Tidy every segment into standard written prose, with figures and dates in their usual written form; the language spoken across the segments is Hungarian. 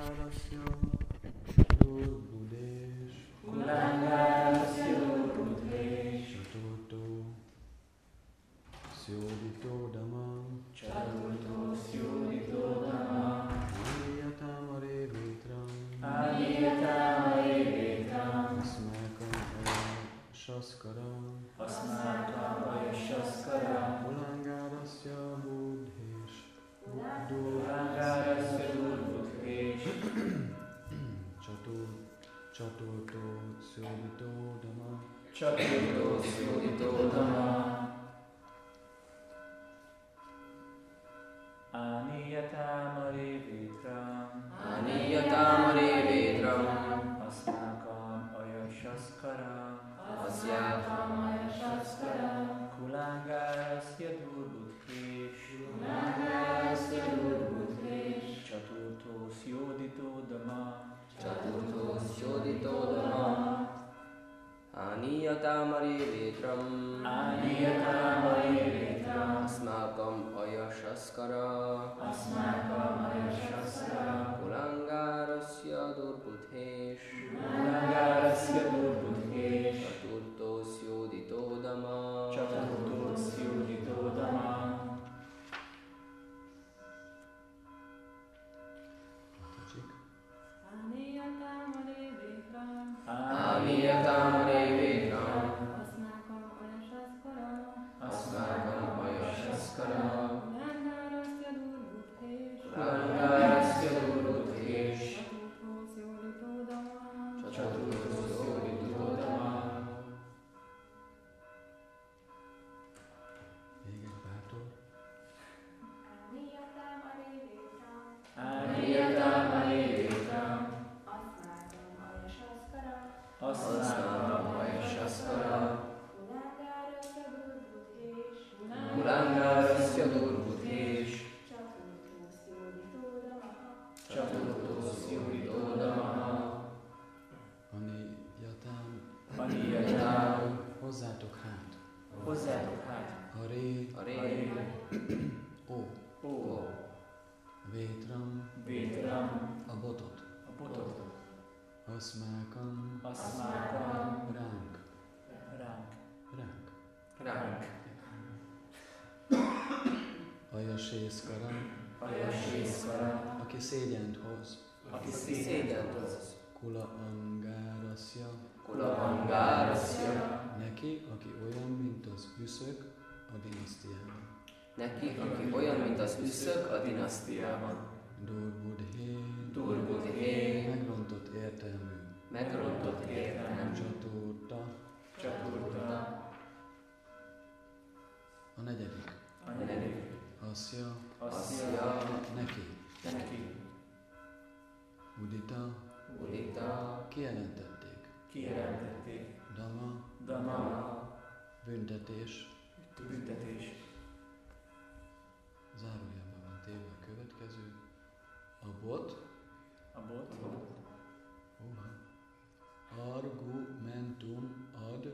Kulangárasya Durbudés Kulangárasya Durbudés Csaturtó Szjódító Dhamma Csaturtó Szjódító Dhamma Aniyatamare Vitram Aniyatamare Vitram Asmakam Ayasaskaram Asmakam Ayasaskaram Kulangárasya Buddhés Kulangárasya Durbudés Csaturtó Szjódító Dhamma Csaturtó Szjódító Dhamma Aniyatamare Vitram Aniyatamare Vedram Asmakam Ayasaskaram Asyatam Ayasaskaram Kulangárasya Durbudés Kulangárasya Durbudés Csaturtó Szjódító Dhamma Csaturtó Szjódító Dhamma Aniyatamare Vedram Aniyatamare Vitram Asmakam Ayasaskara Asmakam Ayasaskaram Kulangárasya Durbudés Kulangárasya Durbudés Csaturtó Szjódító Dhamma Csaturtó Szjódító Dhamma Aniyatamare Vitram Aniyatamare Vedram Asmakam Ayasaskaram Asmakam Ayasaskara Kulangárasya Durbudés Kulangárasya Durbudés Csaturtó Szjódító Dhamma Csaturtó Szjódító Dhamma Még egy bátor. Aniyatamare Vitram Aniyatamare Vitram Asmakam Ayasaskaram Asmakam Ayasaskaram Kulangárasya Durbudés Kulangárasya Durbudés Csaturtó Szjódító Dhamma Csaturtó Szjódító Dhamma Aniyatám hozzátok hát. Hozzátok hát Haré A ré Ó Vétram Vétram a botot. a botot Asmákam Asmakam ránk. ránk Ajasészkaram, Ayasészkaram aki szégyent hoz. aki szégyent hoz Kula angárasya, Kulavangárasya neki, aki olyan, mint az üszök a dinasztiában. neki, aki olyan, mint az üszök a dinasztiában. Durbudhé, Durbudhé megrontott értelmű. megrontott értelem. Csaturta, Csaturta a negyedik. a negyedik Asya, Asya neki. neki Udita, Udita kijelentették. kijelentették Dhamma, Dhamma büntetés, büntetés zárójelben van téve a következő. A bot, a bot argumentum ad,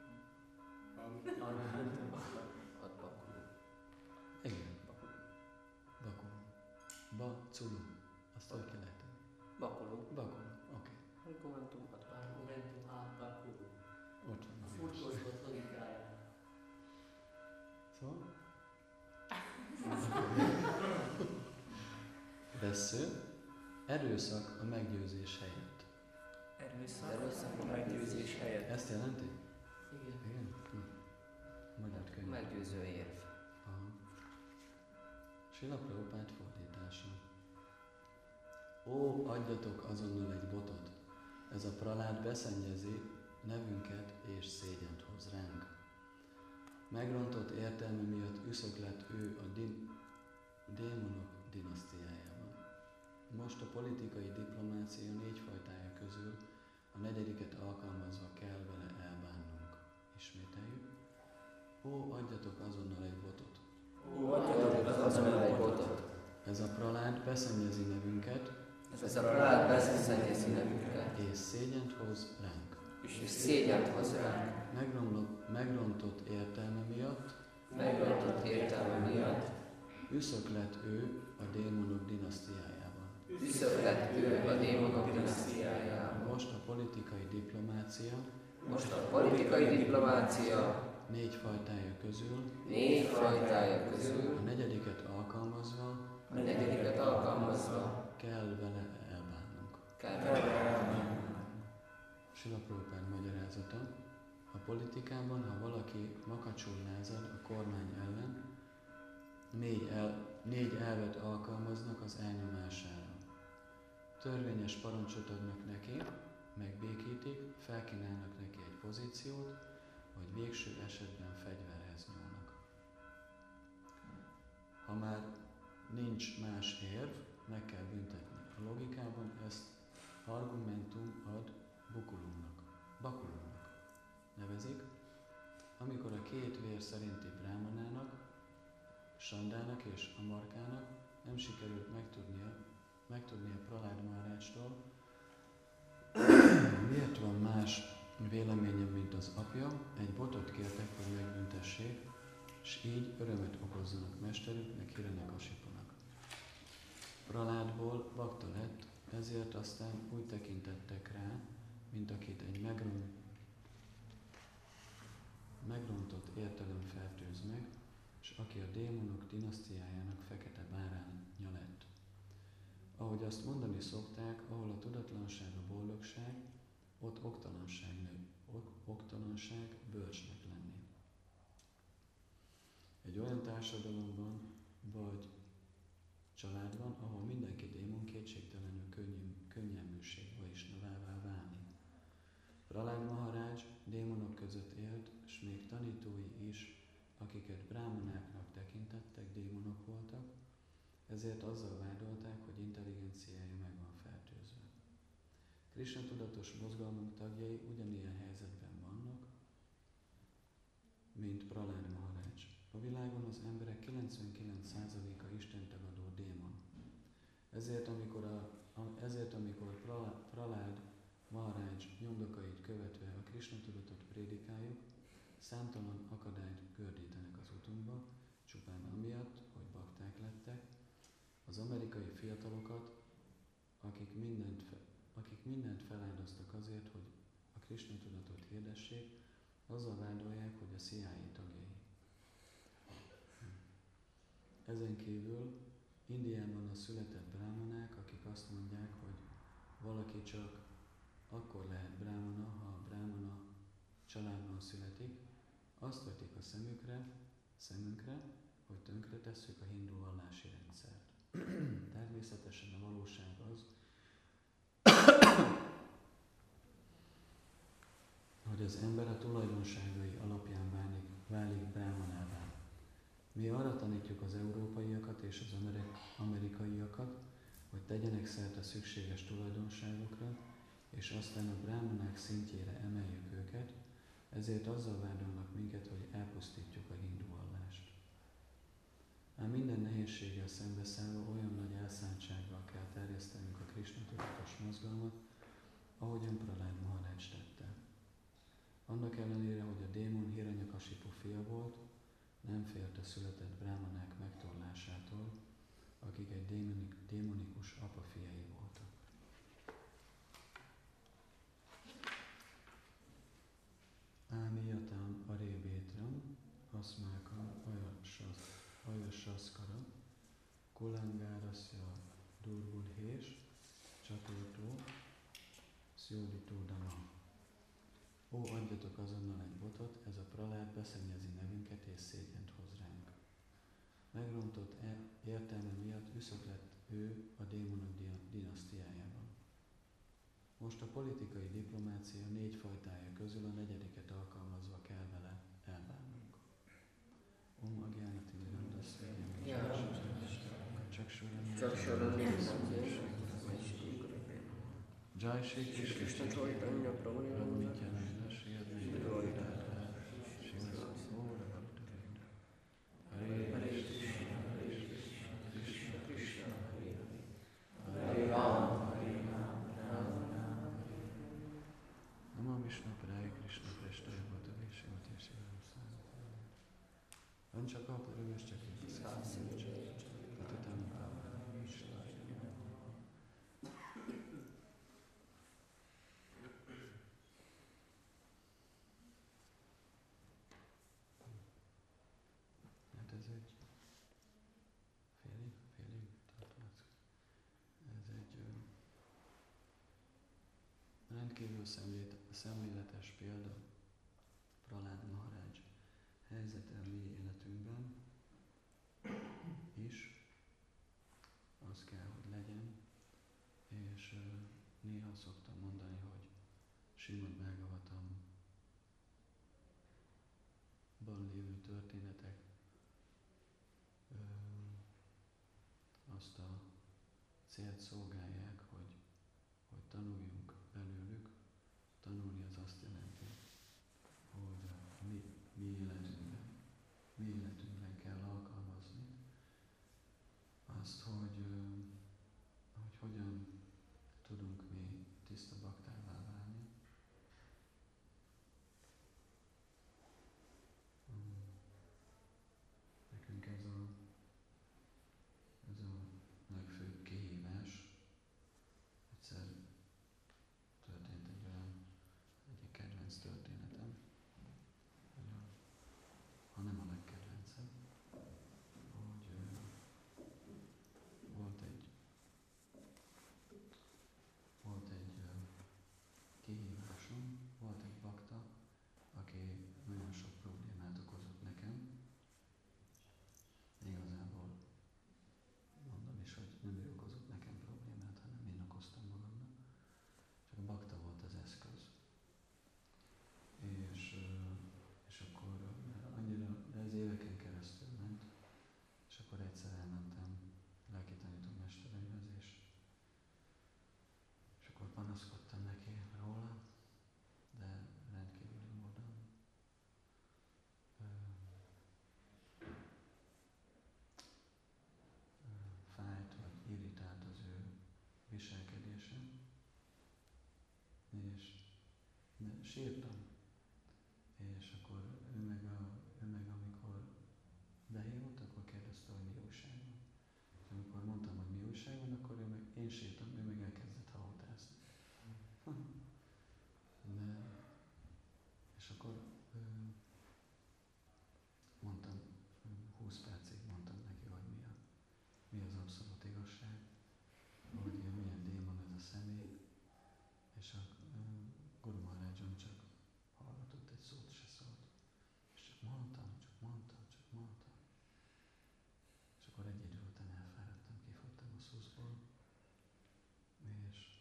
ad bakul. igen, bakul, baculu, azt hogy kell ejteni? Bakuló. Bakul, oké, Argumentum ad bakul. ott van a híres. Szóval? Vessző, erőszak a meggyőzés helyett. erőszak a meggyőzés helyett Ezt jelenti? Igen. Igen? Magyar könyv. Meggyőző érv. Aha. Srila Prabhupád fordítása. Ó, adjatok azonnal egy botot! Ez a pralád beszennyezi nevünket és szégyent hoz ránk. Megrontott értelme miatt üszök lett ő a démonok dinasztiájában. Most a politikai diplomácia 4 fajtája közül a 4. alkalmazva kell vele elbánnunk. Ismételjük. Ó, adjatok azonnal egy botot! Ó, adjatok azonnal egy botot Ez a pralád beszennyezi nevünket Ez a pralád beszennyezi nevünket, és szégyent hoz ránk. és szégyent hoz ránk. Megrontott értelme miatt Megrontott értelme miatt üszök lett ő a démonok dinasztiájában. üszök lett ő a démonok dinasztiájában. Most a politikai diplomácia Most a politikai diplomácia 4 fajtája közül 4 fajtája közül a negyediket alkalmazva a negyediket alkalmazva kell vele elbánnunk. kell. Srila Prabhupád magyarázata. A politikában, ha valaki makacsul lázad a kormány ellen, 4 elvet alkalmaznak az elnyomására. Törvényes parancsot adnak neki, megbékítik, felkínálnak neki egy pozíciót, vagy végső esetben fegyverhez nyúlnak. Ha már nincs más érv, meg kell büntetni. A logikában ezt argumentum ad bakulumnak nevezik, amikor a 2 vér szerinti brámanának, Sandának és Amarkának nem sikerült megtudnia Pralád Maharácstól, miért van más véleménye, mint az apja, egy botot kértek, hogy megbüntessék, és így örömet okozzanak mesterüknek, Hiranyakasipunak. Praládból bakta lett, ezért aztán úgy tekintettek rá, mint akit egy megrontott értelem fertőz meg, és aki a démonok dinasztiájának fekete báránja lett. Ahogy azt mondani szokták, ahol a tudatlanság a boldogság, ott oktalanság nő. Oktalanság bölcsnek lenni. Egy olyan társadalomban vagy családban, ahol mindenki démon, kétségtelenül könnyelműség Vaisnavává válni. Pralád Maharács démonok között élt, s még tanítói is, akiket brámanáknak tekintettek, démonok voltak, ezért azzal vádolták, hogy intelligenciája meg van fertőzve. Krishna tudatos mozgalmunk tagjai ugyanilyen helyzetben vannak, mint Pralád Maharács. A világon az emberek 99%-a istentagadó démon. Ezért amikor Pralád Maharács nyomdokait követve a Krishna tudatot prédikáljuk, számtalan akadályt gördítenek az utunkba, csupán amiatt, hogy bakták lettek, az amerikai fiatalokat, akik mindent feláldoztak azért, hogy a Krishna tudatot hirdessék, azzal vádolják, hogy a CIA tagjai. Ezen kívül Indiában a született brámanák, akik azt mondják, hogy valaki csak akkor lehet brámana, ha a brámana családban születik, azt vetik a szemünkre, hogy tönkretesszük a hindu vallási rendszert. Természetesen a valóság az, hogy az ember a tulajdonságai alapján válik brámanává. Mi arra tanítjuk az európaiakat és az amerikaiakat, hogy tegyenek szert a szükséges tulajdonságokra, és aztán a brámanák szintjére emeljük őket, ezért azzal vádolnak minket, hogy elpusztítjuk a hindu vallást. Ám minden nehézséggel szembeszállva olyan nagy elszántsággal kell terjesztenünk a Krishna tudatos mozgalmat, ahogyan Pralád Maharács tette. Annak ellenére, hogy a démon Hiranyakasipu fia volt, nem félt a született brámanák megtorlásától, akik egy démonikus apa fiai voltak. Ámiyatam arébétram, aszmákam ajasaskara, kulangárasya durvulhés, csaturtó, szjódító dama. Ó, adjatok azonnal egy botot, ez a Pralád beszennyezi nevünket és szégyent hoz ránk. Megrontott értelme miatt üszök lett ő a démonok dinasztiájában. Most a politikai diplomácia 4 fajtája közül a negyediket alkalmazva kell vele elbánnunk. Om Agyánati Mirandaszvéjam, csak sorra Jai Shri Krishna Chaitanya Prabhu Nityananda Shri Advaita Gadadhara Srivasa Gaura Bhaktivinoda Hare Krishna Krishna Krishna Hare Rama Nama Vishnu Padaya Krishna Prashtaya Bhatave Shivati Shivam Sami Vanchakapa Rivashchakya Patitam Pavanam Vishnu rendkívül szemléletes példa Prahlad Maharaj helyzete a mi életünkben is, az kell, hogy legyen, és néha szoktam mondani, hogy Srimad Bhagavatamban lévő történetek azt a célt szolgálják, hogy tanuljunk belőlük. Tanulni az azt jelenti, hogy mi életünkben kell alkalmazni azt, hogy hogyan tudunk mi tiszta baktává válni. Nekünk ez a legfőbb kihívás. Egyszer történt egy kedvenc történetem, ha nem a legkedvencebb, hogy volt egy kihívásom, volt egy bakta, aki nagyon sok problémát okozott nekem. Igazából mondom is, hogy nem ő okozott nekem problémát, hanem én okoztam magamnak. Csak a bakta volt az eszköz. És akkor annyira, de ez éveken keresztül ment, és akkor egyszer elmentem lelkitanító mestereihez, és akkor panaszkodtam neki róla, de rendkívüli módon fájt vagy irritált az ő viselkedése, és sírtam. És akkor ő meg amikor behívott, akkor kérdezte, hogy mi újság van. És amikor mondtam, hogy mi újság van, akkor én sírtam, ő meg elkezdett halotázni. És akkor mondtam, 20 percig mondtam neki, hogy mi az abszolút igazság, hogy milyen démon ez a személy, és a Guru Maharajom csak hallgatott, egy szót se szólt. És csak mondtam. És akkor egy idő után elfáradtam, kifogytam a szuszból, és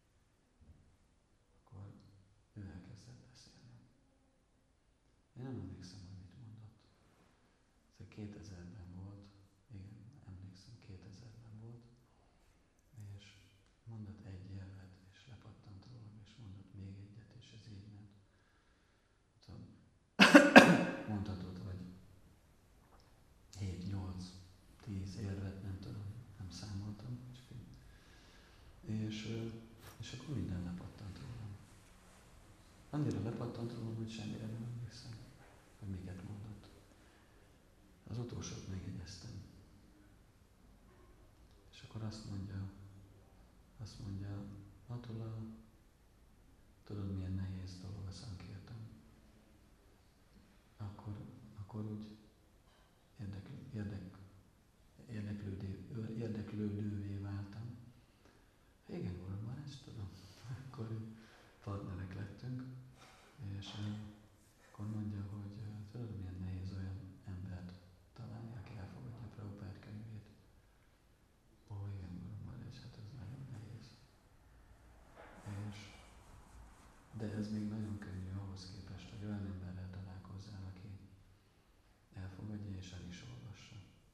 akkor ő elkezdett beszélni. Én nem emlékszem, hogy mit mondott. Ez 2000-ben volt, igen, emlékszem, 2000-ben volt, és mondott egy nyelvet, és lepattant rólam, és mondott még egyet, és ez így ment. Tudom, mondhatod, hogy 7, 8, 10 érvet, nem tudom, nem számoltam, csak így. És akkor minden lepattant rólam. Annyira lepattant rólam, hogy semmire nem emlékszem, hogy miket mondott. Az utolsót megjegyeztem. És akkor azt mondja, Atula, tudod milyen nehéz dolog a szankirtan? Akkor úgy érdeklődővé váltam. Igen, uram, már ezt tudom. Akkor partnerek lettünk, és akkor mondja, hogy tudod milyen nehéz olyan embert találni, aki elfogadja Prabhupád könyvét. Ó, igen, uram, már hát ez nagyon nehéz. De ez még nagyon könnyű ahhoz képest, hogy olyan emberrel találkozzál, aki elfogadja és el is olvassa.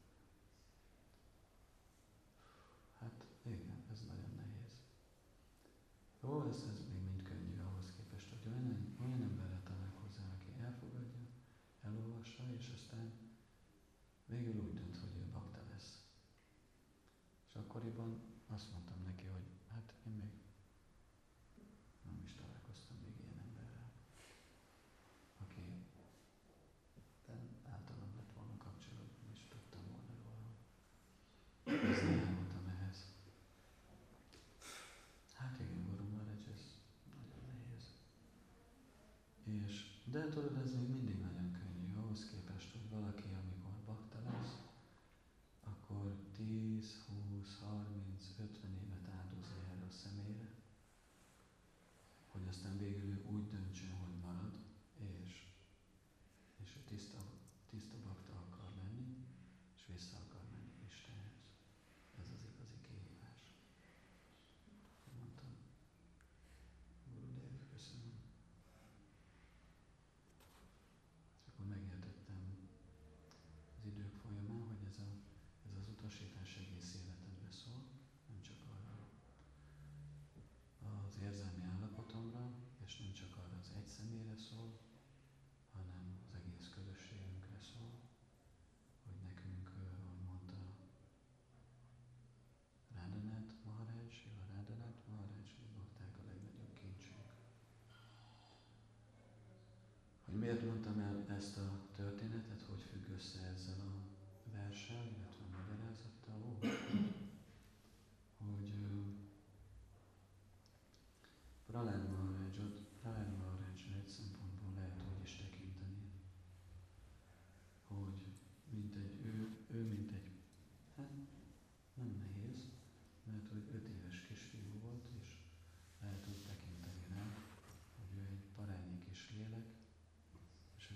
Hát igen, ez nagyon nehéz. Ó, ez még mind könnyű ahhoz képest, hogy olyan emberrel találkozzál, aki elfogadja, elolvassa, és aztán végül úgy dönt, hogy ő bakta lesz. És akkoriban azt mondtam neki, hogy hát én még nem is találkoztam még ilyen emberrel, aki általam lett volna kapcsolatban, és tudtam volna róla. Ezzel járultam ehhez. Hát igen, Guru Maharaj, ez nagyon nehéz. De tudod, ez még mindig nagyon könnyű, ahhoz képest, hogy valaki, amikor bakta lesz, akkor 10, 20, 30, 50 évet áldozni erre a személyre, hogy miért mondtam el ezt a történetet, hogy függ össze ezzel a verssel, illetve a magyarázattal, hogy Prahlad Maharajra egy szempontból lehet úgy is tekinteni, hogy ő mint egy, hát nem nehéz, mert hogy 5 éves kisfiú volt, és lehet úgy tekinteni rá, hogy ő egy parányi kis lélek, és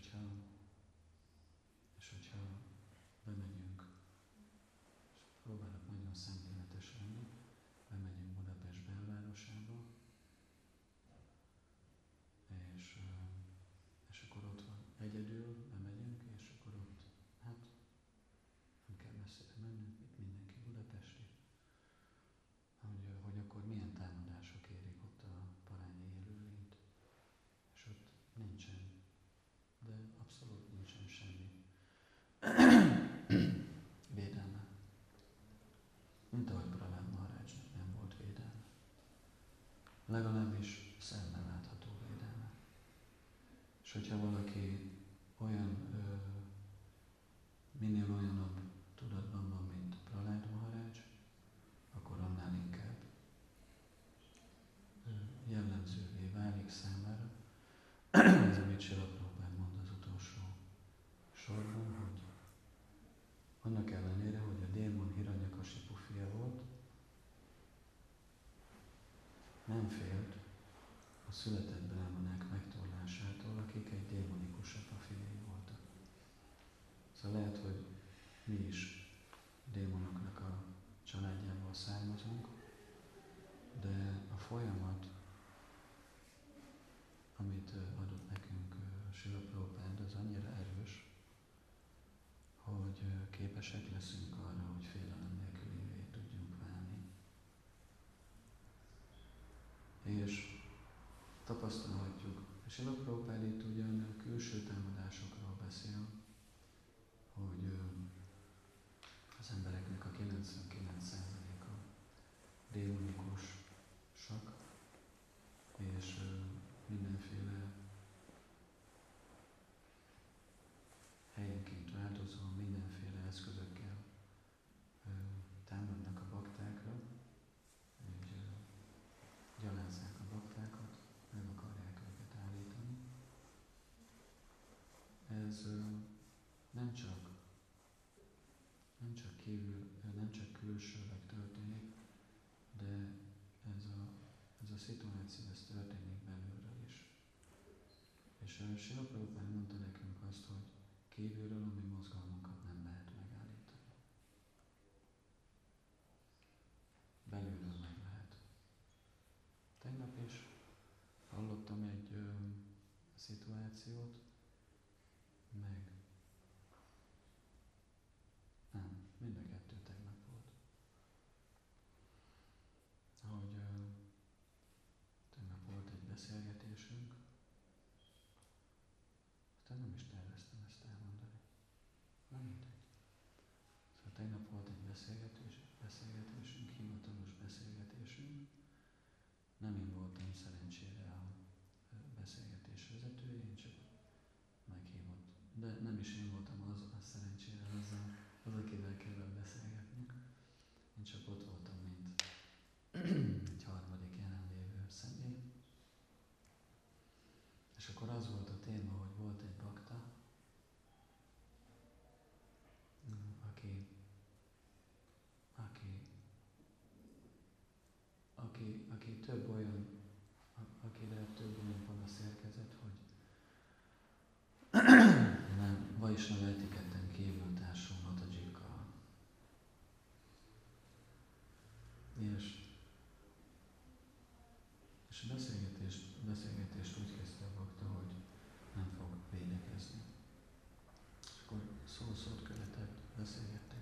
hogyha bemegyünk, és próbálok nagyon szemléletes lenni, bemegyünk Budapest belvárosába, és akkor ott van egyedül, bemegyünk, és akkor ott, hát nem kell messzire mennünk, itt mindenki budapesti, hogy akkor milyen támadások érik ott a parányi élőlényt, és ott nincsen, de abszolút nincsen semmi védelme. Mint ahogy Prahlad Maharajnak nem volt védelme. Legalábbis szemmel látható védelme. És hogyha valaki minél olyanabb tudatban van, mint Prahlad Maharaj, akkor annál inkább jellemzővé válik számára. Ez, amit Srila Prabhupád mond az utolsó sorban, hogy annak ellenére, hogy a démon Hiranyakasipu fia volt, nem félt a született bráhmanák megtorlásától, akik egy démonikus apa fiai voltak. Szóval lehet, hogy mi is démonoknak a családjából származunk, de a folyamat, amit adott nekünk Srila Prabhupád, az annyira erős, hogy képesek leszünk arra, hogy félelem nélkülivé tudjunk válni. És tapasztalhatjuk, Srila Prabhupád itt ugyan külső támadásokról beszél, hogy az embereknek a 99%-a démonikusak, és mindenféle helyenként változó, mindenféle eszközökkel támadnak a baktákra, hogy gyalázzák a baktákat, meg akarják őket állítani. Ez nem csak külsőleg történik, de ez a szituáció, ez történik belülről is. És Srila Prabhupád mondta nekünk azt, hogy kívülről a mi mozgalmunkat nem lehet megállítani. Belülről meg lehet. Tegnap is hallottam egy szituációt, meg nem, mind a kettő tegnap volt. Hogy tegnap volt egy beszélgetésünk, aztán nem is terveztem ezt elmondani. Nem mindegy. Szóval tegnap volt egy beszélgetésünk, hivatalos beszélgetésünk. Nem én voltam szerencsére a beszélgetés vezetője, én csak meghívott. De nem is én voltam az szerencsére az, akivel kellett beszélgetni. Én csak ott voltam, mint egy harmadik jelenlévő személy. És akkor az volt a téma, hogy volt egy bakta, akire több olyan panasz érkezett, hogy nem, Vaisnava etiketten kívül társul Matajikkal. És a beszélgetést úgy kezdte a bakta, hogy nem fog védekezni. És akkor szó-szót követett, beszélgettek.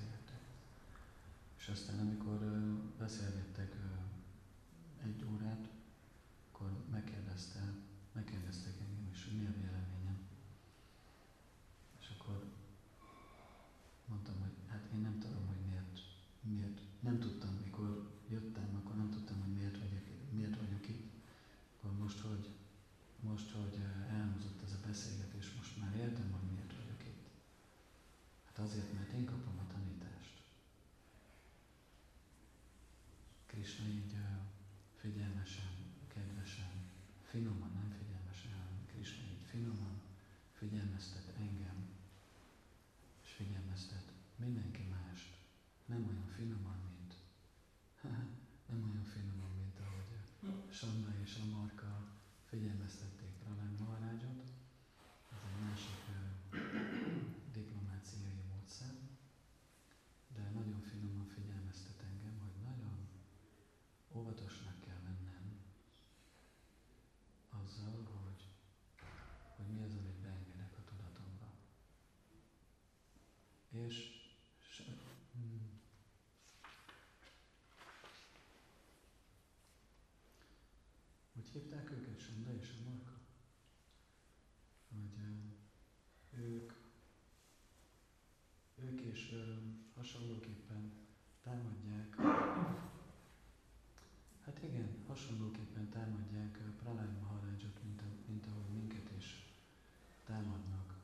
És aztán amikor beszélgettek 1 órát, akkor megkérdeztek engem is, hogy mi a véleményem. És akkor mondtam, hogy hát én nem tudom, hogy miért. Nem tudtam, mikor jöttem, akkor nem tudtam, hogy miért vagyok itt. Akkor most, hogy elhangzott ez a beszélgetés, finoman, nem figyelmesen, hanem Krisna így finoman figyelmeztet engem, és figyelmeztet mindenki mást. Nem olyan finoman, mint ahogy Sanda és Amarka figyelmeztették Prahlad Maharajot. Ez egy másik diplomáciai módszer, de nagyon finoman figyelmeztet engem, hogy nagyon óvatosnak kell lennem azzal, hogy mi az, amit beengedek a tudatomba. És úgy hívták őket, Sanda és Amarka? Hogy ők is hasonlóképpen támadják, hát igen, hasonlóképpen támadják Prahlad Maharajot, mint ahogy minket is támadnak.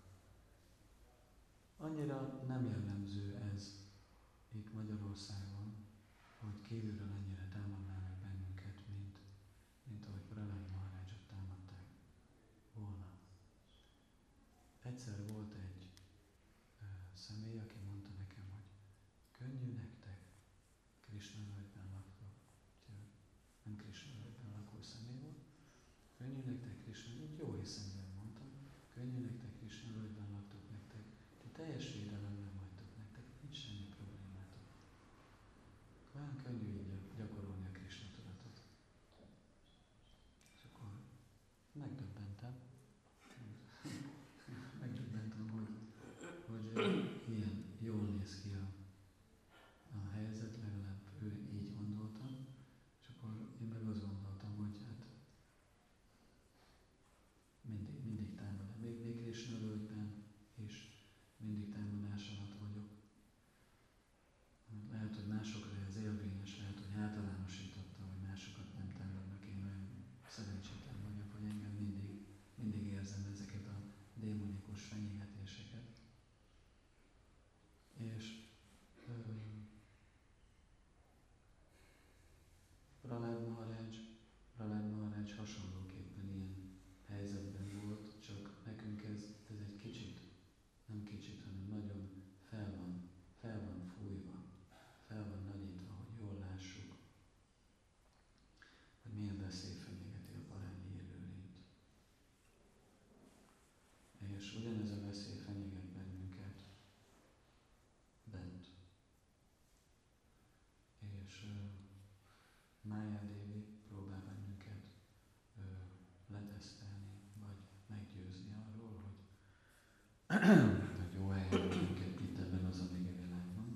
Annyira nem jellemző ez itt Magyarországon, hogy kívülről ennyire támadnának bennünket, mint ahogy Prahlad Maharajot támadták volna. Egyszer volt egy személy, aki mondta nekem, hogy könnyű nektek, Krisna völgyben laktok. Nem Krisna völgyben lakó személy volt. Könnyű nektek, Krisna, így jó hiszemben mondtam, könnyű nektek, Krisna völgyben laktok nektek, ti teljes védelemben vagytok nektek, nincs semmi problémátok. Olyan könnyű így gyakorolni a Krisna tudatot. És akkor megdöbbentem, hogy ilyen jól néz ki a helyzet, legalább ő így gondolta, és akkor én meg azt gondoltam, hogy hát mindig támadás, még Krisna völgyben is mindig támadás alatt vagyok. Lehet, hogy másokra ez élvényes, lehet, hogy általánosította, hogy másokat nem támadnak, én olyan szerencsétlen vagyok, hogy engem mindig érzem ezeket a démonikus fenyegetéseket. És Prahlad Maharaj hasonlóképpen ilyen helyzetben volt, csak nekünk ez egy kicsit, nem kicsit, hanem nagyon fel van fújva, fel van nagyítva, hogy jól lássuk, hogy milyen veszély fenyegeti a parányi élőlényt. És ugyanez a veszély fenyeget bennünket bent. És Mája Dévi próbál bennünket letesztelni, vagy meggyőzni arról, hogy jó helyen bennünket itt ebben az anyagi világban.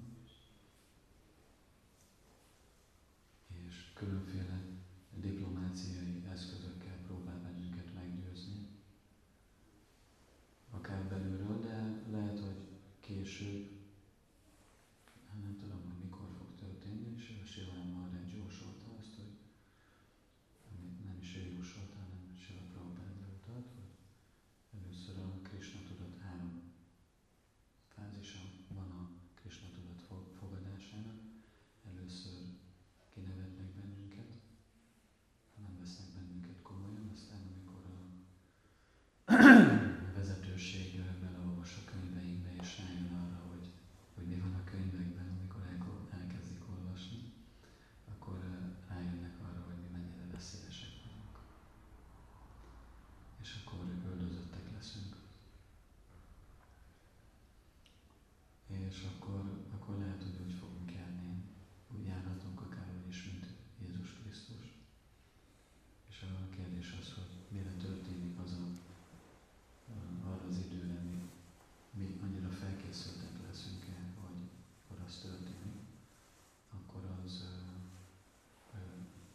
És különféle diplomáciai eszközökkel próbál bennünket meggyőzni. Akár belülről, de lehet, hogy később, nem tudom, hogy mikor fog történni, és a Srila Maharaj jósolta azt, hogy nem is ő jósolta, hanem Srila Prabhupád előtt, hogy először a Krisna tudat 3 fázisa van a Krisna tudat fogadásának. Először kinevetnek bennünket, nem vesznek bennünket komolyan, aztán amikor a vezetőség beleolvas a könyveinkbe és rájön arra, hogy mi van a könyvekben, amikor elkezdik olvasni, akkor rájönnek arra, hogy mi mennyire veszélyesek vagyunk. És akkor üldözöttek leszünk. És akkor lehet, hogy úgy fog